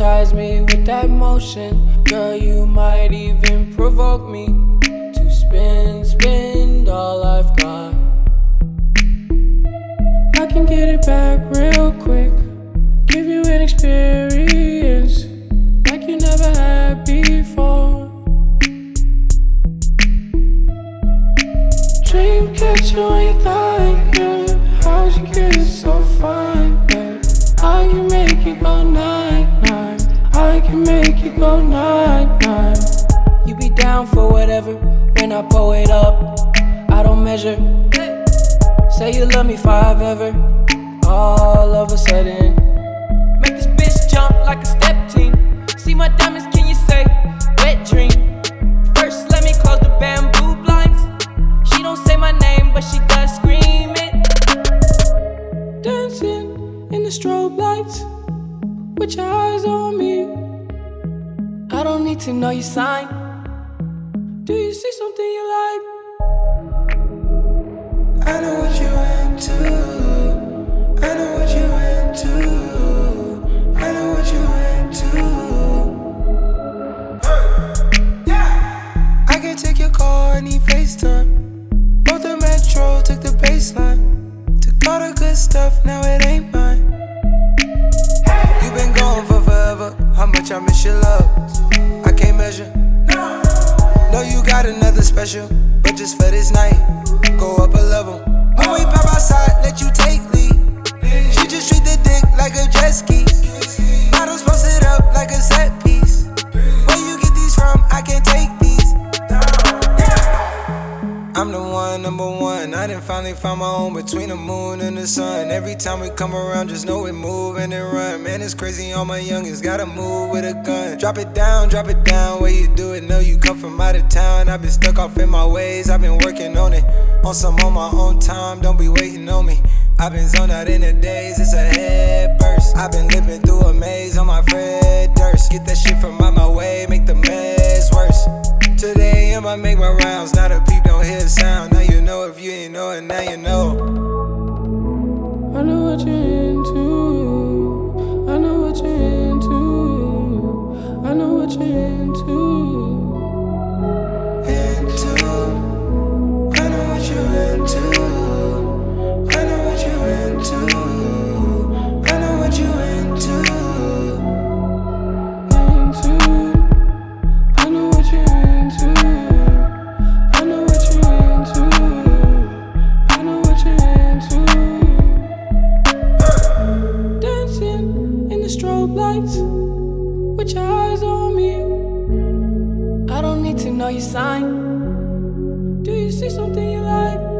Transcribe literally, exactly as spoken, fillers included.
hypnotize me with that motion. Girl, you might even provoke me to spin, spin all I've got. I can get it back real quick, give you an experience like you never had before. Dream catcher on your thigh, yeah. How'd you get it so fine, babe? I can make it go night, night. I can make it go night, night. You be down for whatever when I pull it up. I don't measure. Say you love me forever. All of a sudden, make this bitch jump like a step team. See my diamonds, can you say wet dream? First, let me close the bamboo blinds. She don't say my name, but she does scream it. Dancing in the strobe lights with your eyes on me. I don't need to know your sign. Do you see something you like? I know what you into. I know what you into. I know what you into. I can take your call, I need FaceTime. Both the metro, took the baseline. Took all the good stuff, now it ain't mine. You been gone for forever. How much I miss your love, I can't measure. Know you got another special, but just for this night, go up a level. When we pop outside, let you take lead. She just treat the dick like a jet ski. Models posted up like a set piece. Where you get these from? I can't take these. I'm the one, number one. I done finally found my own between the moon and the sun. Every time we come around, just know we move and then run. Man, it's crazy, all my youngins gotta move with a gun. Drop it down, drop it down, where you do it. Know you come from out of town. I've been stuck off in my ways, I've been working on it. On some on my own time, don't be waiting on me. I've been zoned out in the days, it's a head burst. I've been living through a maze on my Fred Durst. Get that shit from out my way, make the mess worse. Today I make my rounds, now the peep don't hear the sound. Now you know, if you ain't know it, now you know. I know what you're into. I know what you're into. I know what you're into. Into. I know what you're into. I know what you're into. I know what you're into. Into. I know what you're into. I know what you're into. I know what you're into. Dancing in the strobe lights with your eyes on me. I don't need to know your sign. Do you see something you like?